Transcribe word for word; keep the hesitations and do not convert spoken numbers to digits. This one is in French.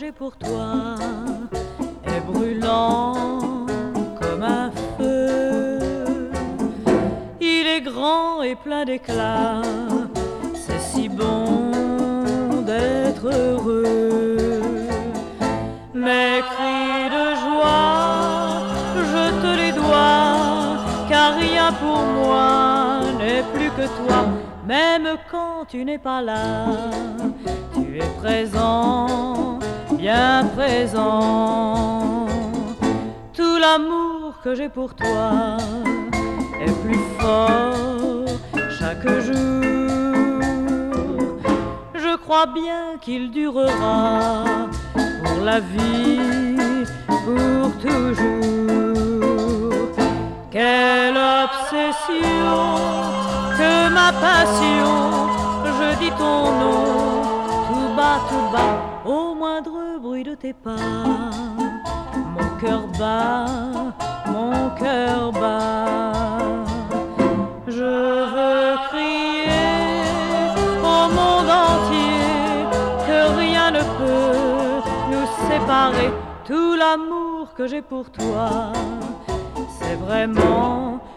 j'ai pour toi est brûlant comme un feu. Il est grand et plein d'éclat, c'est si bon d'être heureux. Mes cris de joie, je te les dois, car rien pour moi n'est plus que toi. Même quand tu n'es pas là, tu es présent, bien présent. Tout l'amour que j'ai pour toi est plus fort chaque jour. Je crois bien qu'il durera pour la vie, pour toujours. Quelle obsession, que ma passion, je dis ton nom tout bas, tout bas, au moindre bruit de tes pas. Mon cœur bat, mon cœur bat. Je veux crier au monde entier que rien ne peut nous séparer. Tout l'amour que j'ai pour toi, c'est vraiment